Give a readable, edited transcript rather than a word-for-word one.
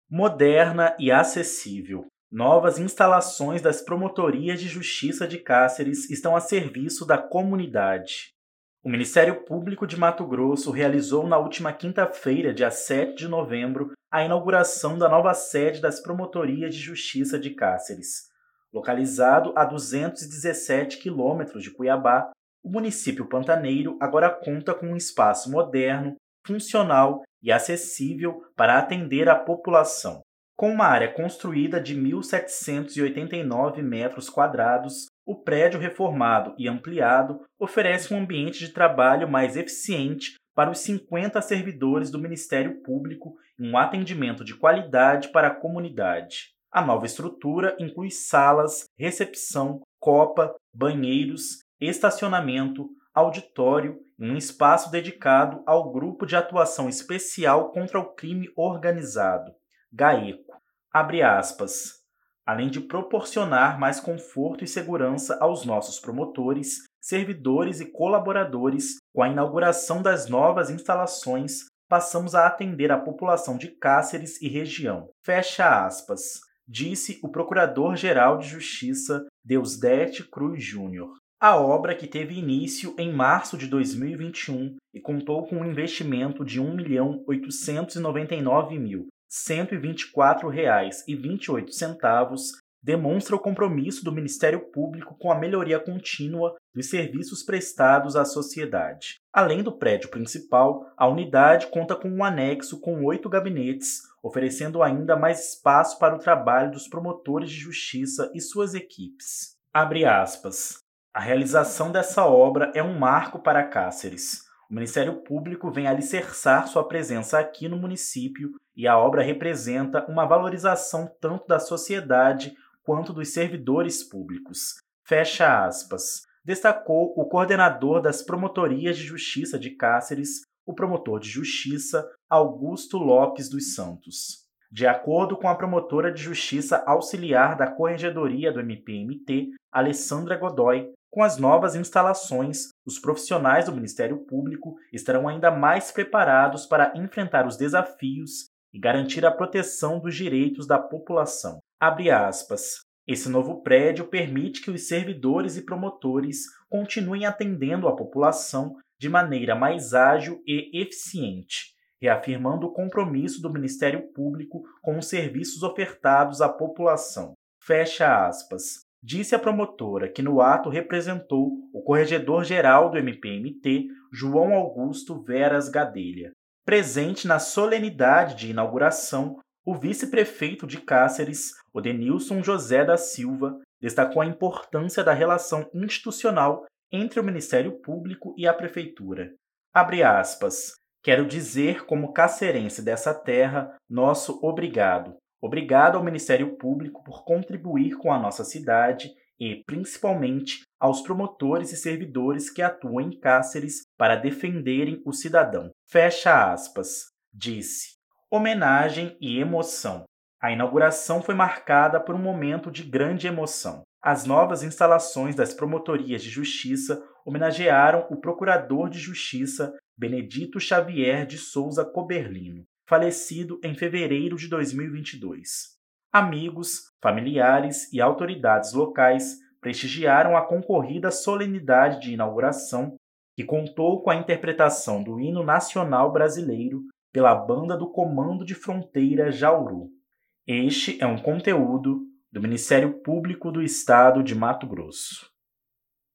Moderna e acessível. Novas instalações das Promotorias de Justiça de Cáceres estão a serviço da comunidade. O Ministério Público de Mato Grosso realizou na última quinta-feira, dia 7 de novembro, a inauguração da nova sede das Promotorias de Justiça de Cáceres. Localizado a 217 quilômetros de Cuiabá, o município pantaneiro agora conta com um espaço moderno, funcional e acessível para atender a população. Com uma área construída de 1.789 metros quadrados, o prédio reformado e ampliado oferece um ambiente de trabalho mais eficiente para os 50 servidores do Ministério Público e um atendimento de qualidade para a comunidade. A nova estrutura inclui salas, recepção, copa, banheiros, estacionamento, auditório e um espaço dedicado ao Grupo de Atuação Especial contra o Crime Organizado, GAECO. Abre aspas. Além de proporcionar mais conforto e segurança aos nossos promotores, servidores e colaboradores, com a inauguração das novas instalações, passamos a atender a população de Cáceres e região. Fecha aspas, disse o Procurador-Geral de Justiça, Deusdete Cruz Júnior. A obra, que teve início em março de 2021 e contou com um investimento de R$ 1.899.124,28, demonstra o compromisso do Ministério Público com a melhoria contínua dos serviços prestados à sociedade. Além do prédio principal, a unidade conta com um anexo com 8 gabinetes, oferecendo ainda mais espaço para o trabalho dos promotores de justiça e suas equipes. Abre aspas. A realização dessa obra é um marco para Cáceres. O Ministério Público vem alicerçar sua presença aqui no município e a obra representa uma valorização tanto da sociedade quanto dos servidores públicos. Fecha aspas. Destacou o coordenador das Promotorias de Justiça de Cáceres, o promotor de justiça Augusto Lopes dos Santos. De acordo com a promotora de justiça auxiliar da Corregedoria do MPMT, Alessandra Godoy, com as novas instalações, os profissionais do Ministério Público estarão ainda mais preparados para enfrentar os desafios e garantir a proteção dos direitos da população. Abre aspas. Esse novo prédio permite que os servidores e promotores continuem atendendo a população de maneira mais ágil e eficiente, reafirmando o compromisso do Ministério Público com os serviços ofertados à população. Fecha aspas. Disse a promotora, que no ato representou o Corregedor-Geral do MPMT, João Augusto Veras Gadelha. Presente na solenidade de inauguração, o vice-prefeito de Cáceres, Odenilson José da Silva, destacou a importância da relação institucional entre o Ministério Público e a Prefeitura. Abre aspas. Quero dizer, como cacerense dessa terra, nosso obrigado. Obrigado ao Ministério Público por contribuir com a nossa cidade e, principalmente, aos promotores e servidores que atuam em Cáceres para defenderem o cidadão. Fecha aspas. Disse. Homenagem e emoção. A inauguração foi marcada por um momento de grande emoção. As novas instalações das Promotorias de Justiça homenagearam o Procurador de Justiça Benedito Xavier de Souza Coberlino, falecido em fevereiro de 2022. Amigos, familiares e autoridades locais prestigiaram a concorrida solenidade de inauguração, que contou com a interpretação do Hino Nacional Brasileiro pela Banda do Comando de Fronteira Jauru. Este é um conteúdo do Ministério Público do Estado de Mato Grosso.